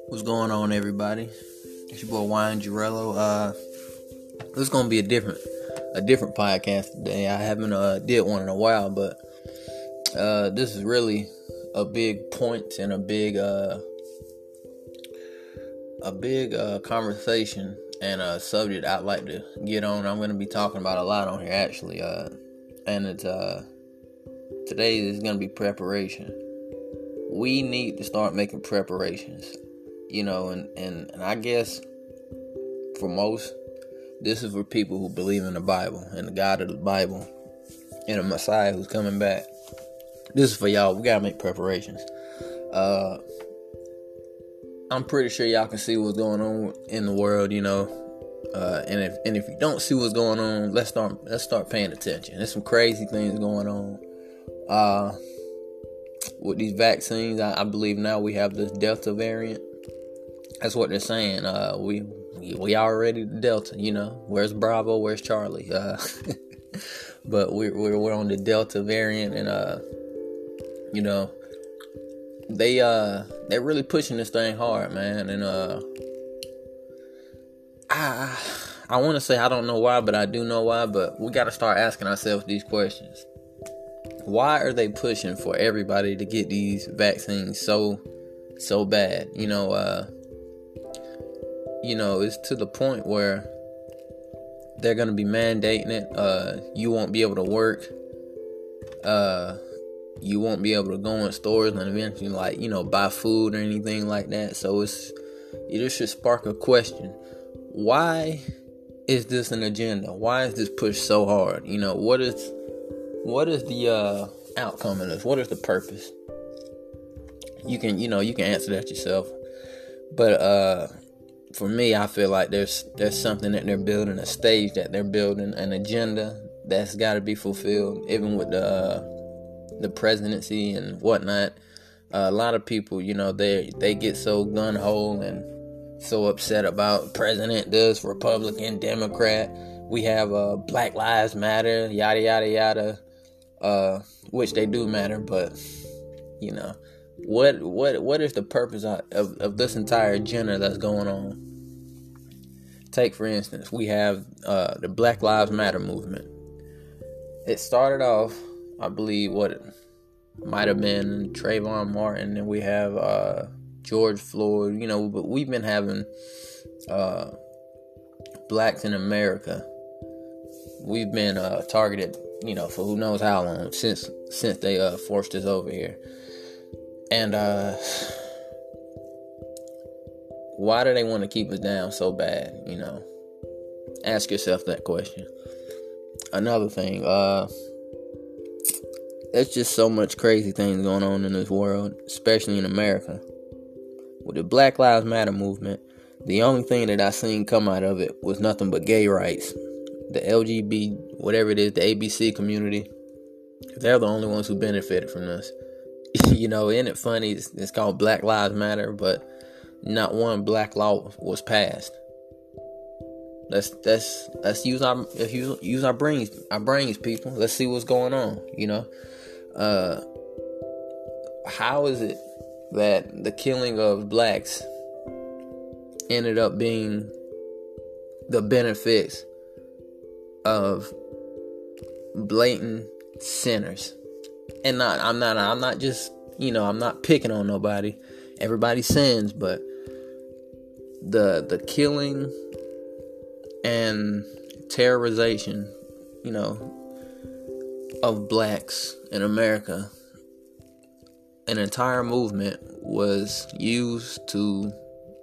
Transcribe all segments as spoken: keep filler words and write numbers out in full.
What's going on, everybody? It's your boy Wine Girello. Uh, this is gonna be a different, a different podcast today. I haven't uh did one in a while, but uh, this is really a big point and a big uh a big uh conversation and a subject I'd like to get on. I'm gonna be talking about a lot on here actually. Uh, and it's uh today is gonna be preparation. We need to start making preparations. You know, and, and, and I guess for most, this is for people who believe in the Bible and the God of the Bible and a Messiah who's coming back. This is for y'all. We gotta make preparations. Uh, I'm pretty sure y'all can see what's going on in the world, you know. Uh, and if and if you don't see what's going on, let's start let's start paying attention. There's some crazy things going on. Uh, with these vaccines, I, I believe now we have this Delta variant. That's what they're saying. Uh, we we already the Delta, you know. Where's Bravo? Where's Charlie? Uh, but we're, we're we're on the Delta variant, and uh, you know, they uh they're really pushing this thing hard, man. And uh, I I want to say I don't know why, but I do know why. But we got to start asking ourselves these questions. Why are they pushing for everybody to get these vaccines so so bad? You know. Uh, You know, it's to the point where they're going to be mandating it. Uh, you won't be able to work. Uh, you won't be able to go in stores and eventually, like, you know, buy food or anything like that. So it's it just should spark a question. Why is this an agenda? Why is this pushed so hard? You know, what is what is the uh, outcome of this? What is the purpose? You can, you know, you can answer that yourself. But, uh... for me, I feel like there's there's something that they're building, a stage that they're building, an agenda that's got to be fulfilled, even with the uh, the presidency and whatnot. Uh, a lot of people, you know, they they get so gun ho and so upset about president this, Republican, Democrat. We have uh, Black Lives Matter, yada yada yada, uh, which they do matter, but you know. What what what is the purpose of, of, of this entire agenda that's going on? Take, for instance, we have uh, the Black Lives Matter movement. It started off, I believe, what it might have been Trayvon Martin, and we have uh, George Floyd. You know, but we've been having uh, blacks in America. We've been uh, targeted, you know, for who knows how long since since they uh, forced us over here. And uh, why do they want to keep us down so bad? You know, ask yourself that question. Another thing, uh, there's just so much crazy things going on in this world, especially in America. With the Black Lives Matter movement, the only thing that I seen come out of it was nothing but gay rights. The L G B T, whatever it is, the A B C community, they're the only ones who benefited from this. You know, isn't it funny? It's, it's called Black Lives Matter, but not one black law was passed. Let's let's let's use our let's use, use our brains, our brains, people. Let's see what's going on. You know, uh, how is it that the killing of blacks ended up being the benefits of blatant sinners? And not, I'm not, I'm not just, you know, I'm not picking on nobody. Everybody sins, but the the killing and terrorization, you know, of blacks in America, an entire movement was used to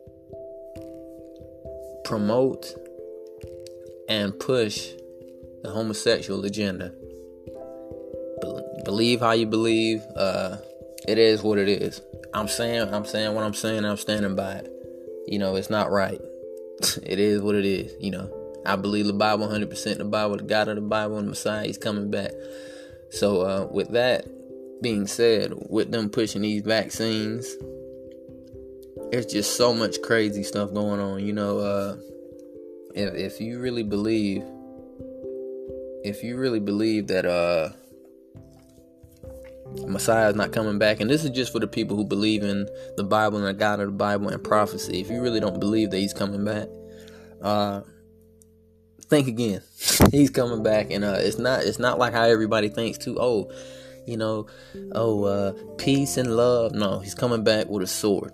promote and push the homosexual agenda. Believe how you believe. Uh, it is what it is. I'm saying, I'm saying what I'm saying. I'm standing by it. You know, it's not right. It is what it is. You know, I believe the Bible, one hundred percent the Bible, the God of the Bible, and the Messiah, he's coming back. So, uh, with that being said, with them pushing these vaccines, there's just so much crazy stuff going on. You know, uh, if if you really believe, if you really believe that, uh, Messiah is not coming back. And this is just for the people who believe in the Bible and the God of the Bible and prophecy. If you really don't believe that he's coming back, uh, think again. He's coming back, and uh, it's not it's not like how everybody thinks too. Oh, you know, oh, uh, peace and love. No, he's coming back with a sword.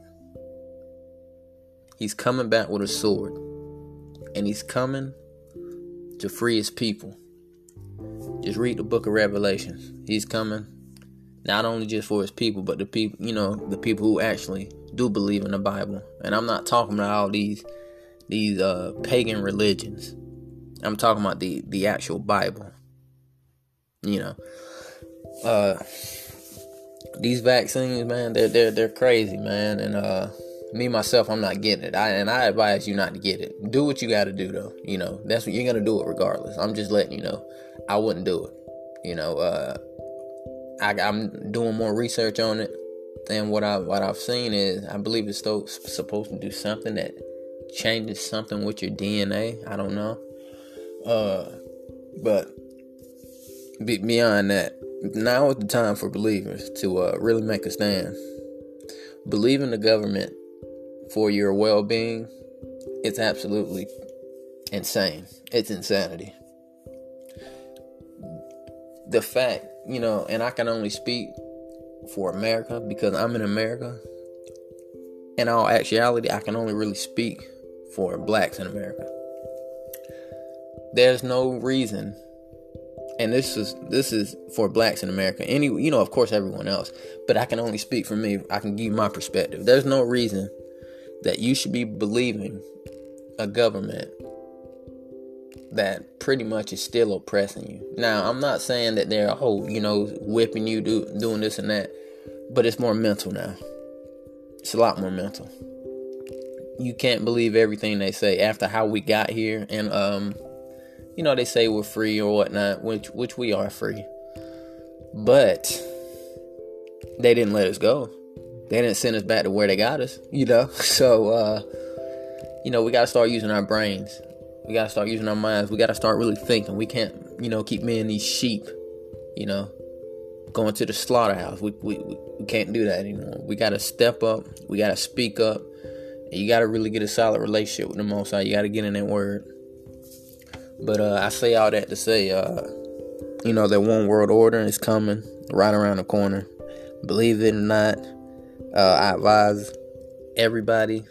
He's coming back with a sword, and he's coming to free his people. Just read the book of Revelations. He's coming not only just for his people, but the people, you know, the people who actually do believe in the Bible. And I'm not talking about all these these uh, pagan religions. I'm talking about the, the actual Bible. You know, uh, these vaccines, man, they're they're they're crazy, man. And uh, me myself, I'm not getting it. I and I advise you not to get it. Do what you got to do, though. You know, that's what you're gonna do it regardless. I'm just letting you know. I wouldn't do it. You know, uh, I, I'm doing more research on it, and what I what I've seen is I believe it's still supposed to do something that changes something with your D N A. I don't know. Uh, but beyond that, now is the time for believers to uh, really make a stand. Believe in the government for your well-being. It's absolutely insane. It's insanity. The fact, you know, and I can only speak for America because I'm in America. In all actuality, I can only really speak for blacks in America. There's no reason, and this is this is for blacks in America. Any, you know, of course, everyone else, but I can only speak for me. I can give you my perspective. There's no reason that you should be believing a government that pretty much is still oppressing you. Now, I'm not saying that they're, oh, you know, whipping you, do, doing this and that, but it's more mental now. It's a lot more mental. You can't believe everything they say after how we got here, and um. You know, they say we're free or whatnot, which which we are free. But they didn't let us go. They didn't send us back to where they got us, you know. So, uh, you know, we got to start using our brains. We got to start using our minds. We got to start really thinking. We can't, you know, keep being these sheep, you know, going to the slaughterhouse. We, we, we can't do that anymore. We got to step up. We got to speak up. And you got to really get a solid relationship with the Most High. You got to get in that word. But uh, I say all that to say, uh, you know, that one world order is coming right around the corner. Believe it or not, uh, I advise everybody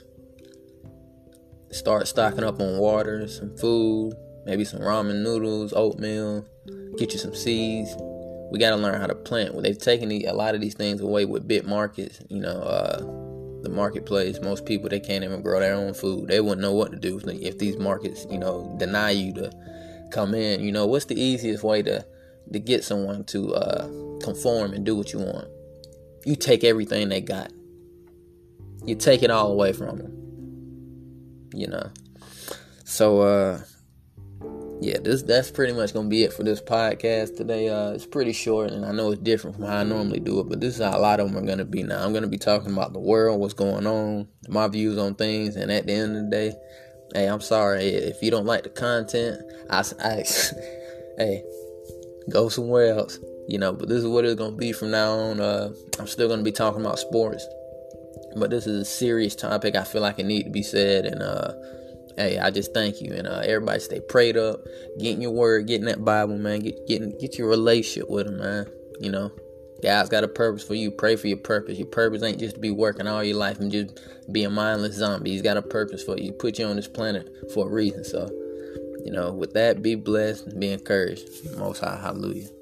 start stocking up on water, some food, maybe some ramen noodles, oatmeal. Get you some seeds. We got to learn how to plant. Well, they've taken the, a lot of these things away with big markets, you know, uh, the marketplace. Most people, they can't even grow their own food. They wouldn't know what to do if these markets, you know, deny you to come in. You know, what's the easiest way to to get someone to uh, conform and do what you want? You take everything they got. You take it all away from them. You know. So, uh, yeah, this that's pretty much gonna be it for this podcast today. Uh, it's pretty short, and I know it's different from how I normally do it, but this is how a lot of them are gonna be now. I'm gonna be talking about the world, what's going on, my views on things, and at the end of the day, hey, I'm sorry if you don't like the content. I, I hey, go somewhere else, you know. But this is what it's gonna be from now on. Uh, I'm still gonna be talking about sports, but this is a serious topic. I feel like it need to be said, and uh. Hey, I just thank you, and uh, everybody stay prayed up, getting your word, getting that Bible, man, get getting get your relationship with him, man. You know, God's got a purpose for you. Pray for your purpose. Your purpose ain't just to be working all your life and just be a mindless zombie. He's got a purpose for you. He put you on this planet for a reason. So, you know, with that, be blessed and be encouraged. Most High, hallelujah.